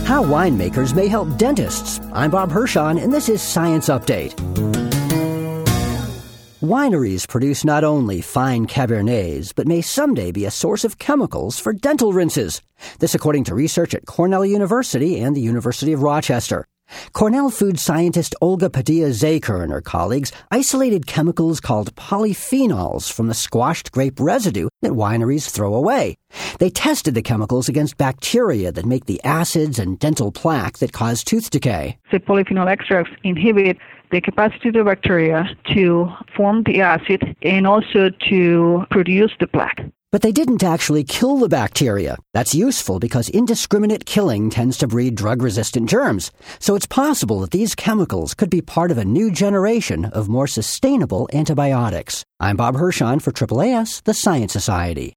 How winemakers may help dentists. I'm Bob Hirschon, and this is Science Update. Wineries produce not only fine Cabernets, but may someday be a source of chemicals for dental rinses. This according to research at Cornell University and the University of Rochester. Cornell food scientist Olga Padilla-Zaker and her colleagues isolated chemicals called polyphenols from the squashed grape residue that wineries throw away. They tested the chemicals against bacteria that make the acids and dental plaque that cause tooth decay. The polyphenol extracts inhibit the capacity of the bacteria to form the acid and also to produce the plaque. But they didn't actually kill the bacteria. That's useful because indiscriminate killing tends to breed drug-resistant germs. So it's possible that these chemicals could be part of a new generation of more sustainable antibiotics. I'm Bob Hirschon for AAAS, the Science Society.